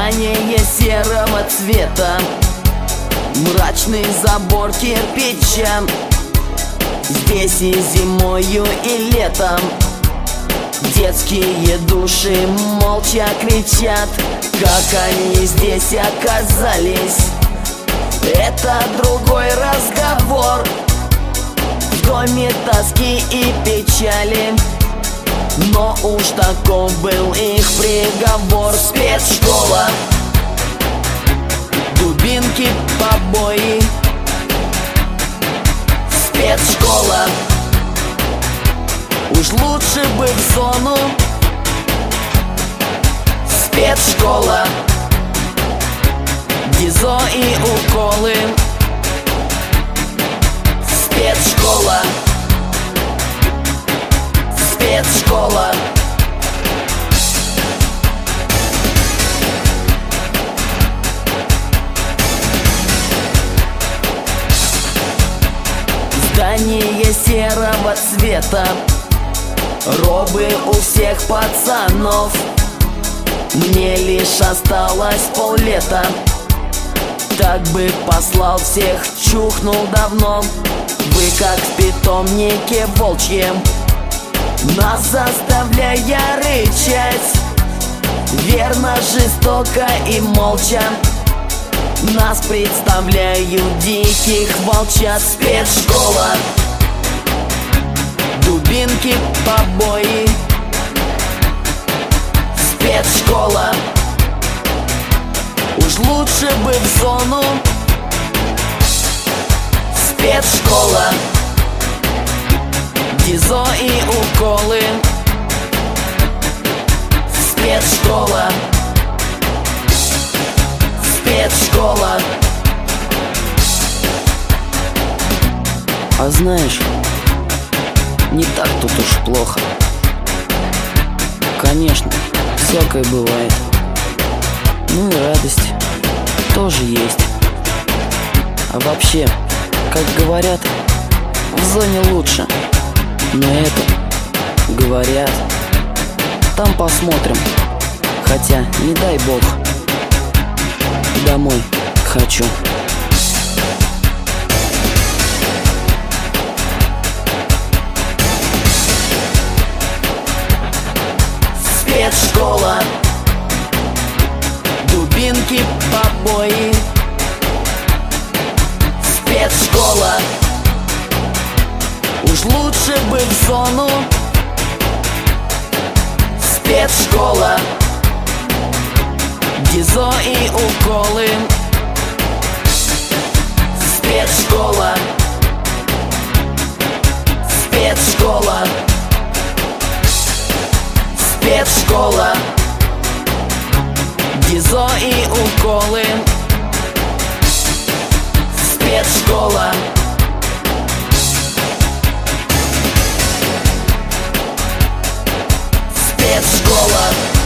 Здание серого цвета, мрачный забор кирпича. Здесь и зимою, и летом детские души молча кричат. Как они здесь оказались, это другой разговор. В доме тоски и печали, но уж таков был их приговор. Спецшкола, дубинки, побои. Спецшкола, уж лучше бы в зону. Спецшкола, ГИЗО и уколы. Спецшкола, спецшкола. Здание серого цвета, робы у всех пацанов. Мне лишь осталось поллета, так бы послал всех, чухнул давно. Вы как в питомнике волчьем, нас заставляя рычать. Верно, жестоко и молча нас представляют диких волчат. Спецшкола, дубинки, побои. Спецшкола, уж лучше бы в зону. Спецшкола, ГИЗО и уколы. Спецшкола, спецшкола. А знаешь, не так тут уж плохо. Конечно, всякое бывает. Ну и радость тоже есть. А вообще, как говорят, в зоне лучше. Но это говорят. Там посмотрим. Хотя, не дай бог, домой хочу. Спецшкола, дубинки, побои. Спецшкола, уж лучше бы в зону. Спецшкола, ГИЗО и уколы. Спецшкола, спецшкола. Спецшкола, ГИЗО и уколы. Спецшкола, спецшкола.